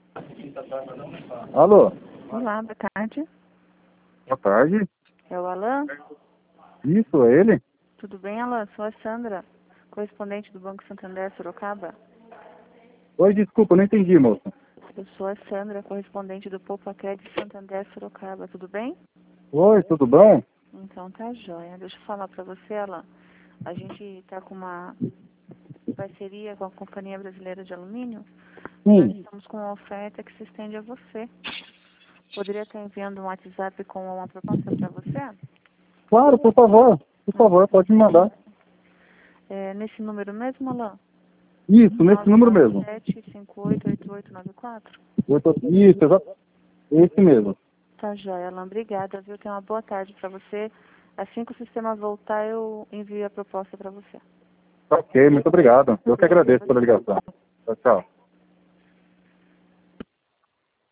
Alô? Olá, boa tarde. Boa tarde. É o Alan? Isso, é ele? Tudo bem, Alan? Sou a Sandra, correspondente do Banco Santander Sorocaba. Oi, desculpa, não entendi, moça. Eu sou a Sandra, correspondente do Poupa Crédito Santander Sorocaba. Tudo bem? Oi, tudo bom? Então tá jóia. Deixa eu falar pra você, Alan. A gente tá com uma parceria com a Companhia Brasileira de Alumínio. Nós Sim. estamos com uma oferta que se estende a você. Poderia estar enviando um WhatsApp com uma proposta para você? Claro, por favor. Por favor, pode me mandar. É nesse número mesmo, Alan? Isso, nesse número mesmo. 997-588894? Isso, exato. Esse mesmo. Tá jóia, Alan. Obrigada, viu? Tenha uma boa tarde para você. Assim que o sistema voltar, eu envio a proposta para você. Ok, muito obrigado. Eu que agradeço pela ligação. Tchau, tchau.